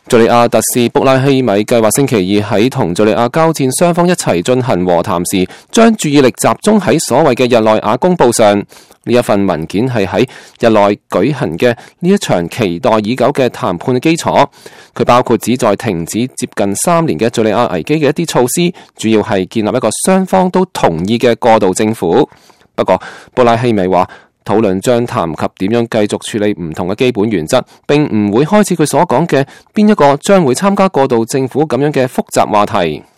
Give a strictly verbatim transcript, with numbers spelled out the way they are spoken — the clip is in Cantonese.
敘利亞特使卜拉希米計劃星期二喺同敘利亞交戰雙方一齊進行和談時，將注意力集中喺所謂嘅日內瓦公報上。呢一份文件係喺日內舉行嘅呢一場期待已久嘅談判嘅基礎。佢包括旨在停止接近三年嘅敘利亞危機嘅一啲措施，主要係建立一個雙方都同意嘅過渡政府。不過，卜拉希米話，討論將談及點樣繼續處理唔同嘅基本原則，並唔會開始佢所講嘅邊一個將會參加過渡政府咁樣嘅複雜話題。